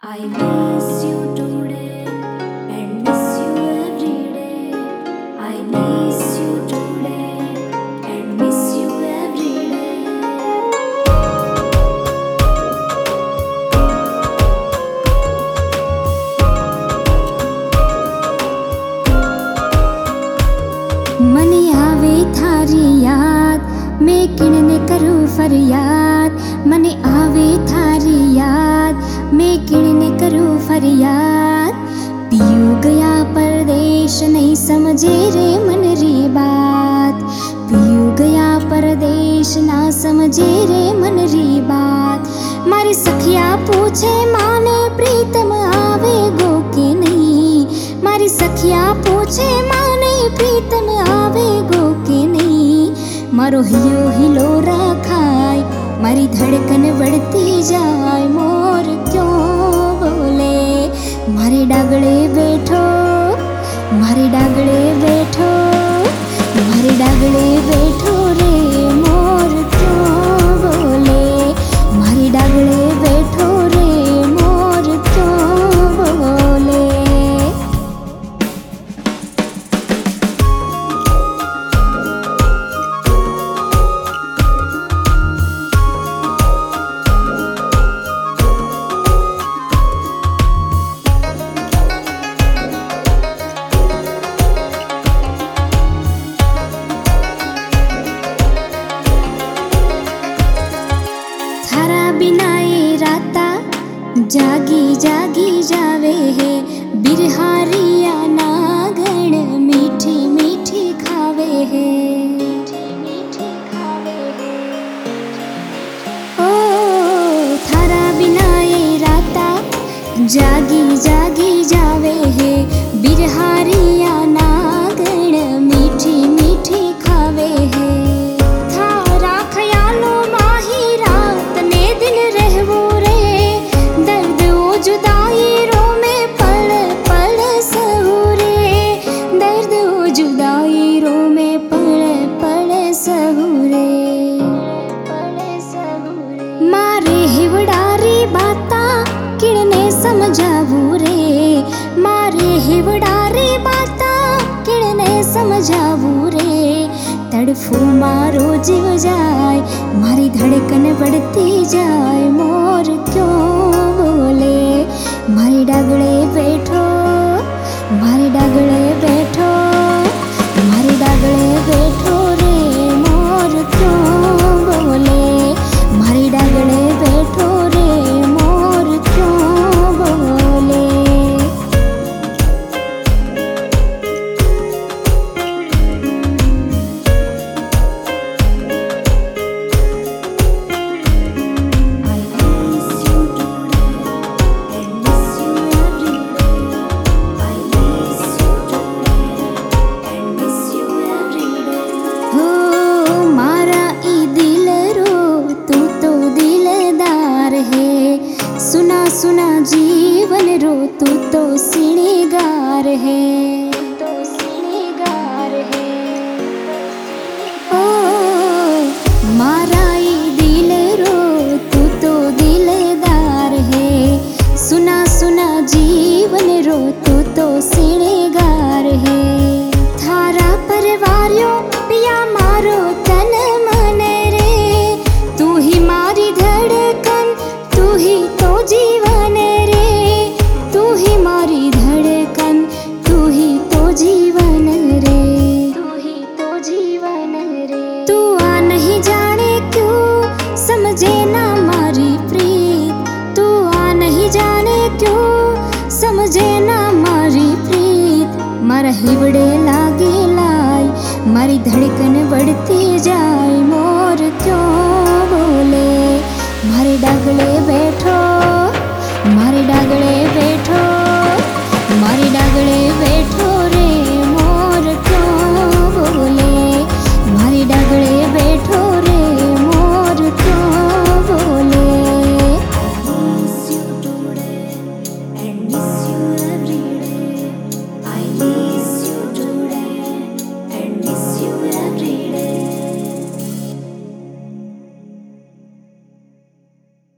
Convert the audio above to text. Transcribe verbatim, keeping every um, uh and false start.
I miss you today and miss you every day. I miss you today and miss you every day. મને આવે થારી યાદ મેં કિણને કરું ફરિયાદ મને આવે થારી યાદ मैं किणने करूँ फरियाद पियू गया परदेश नहीं समझे रे मन री बात पियू गया परदेश ना समझे रे मन री बात मारी सखिया पूछे माने प्रीतम आवे गो के नहीं मारी सखिया पूछे माने प्रीतम आवे गो के नहीं मारो हियो हिलो रखाय मारी धड़कन बढ़ती जाए मोर क्यों बोले मारे डागड़े बैठो मारे डागड़े बैठो मारे डागड़े बैठो रे मोर क्यों बोले मारे डागड़े बैठो रे मोर क्यों बोले बिना ये राता जागी जागी जावे है बिरहारिया नागण मीठी मीठी खावे है ओ थारा बिना ये राता जागी जागी जावे है बिरहारिया नागण मीठी मीठी खावे है थारा ख्यालों माही रात ने दिन रहवो रे दर्द ओ जुदाई रो में पल पल सहू रे दर्द ओ जुदाई रो में पल पल सहू रे मारे हिवड़ारी बाता किड़ने समझावू रे मारे हिवड़ारी बाता किड़ने समझावू रे तड़फू मारो जीव जाए मारी धड़कन बढ़ती जाए मोर क्यों बोले मारे डागड़े बैठो मारे डागड़े बैठो मारे डागड़े बैठो रे मोर क्यों बोले मारे डागड़े बैठो रे मोर क्यों बोले सुना सुना जीवन रो तू तो सिणगार है तो सिणगार है ओ मारा ई दिल रो तू तो दिलदार है सुना सुना जीवन रो तू तो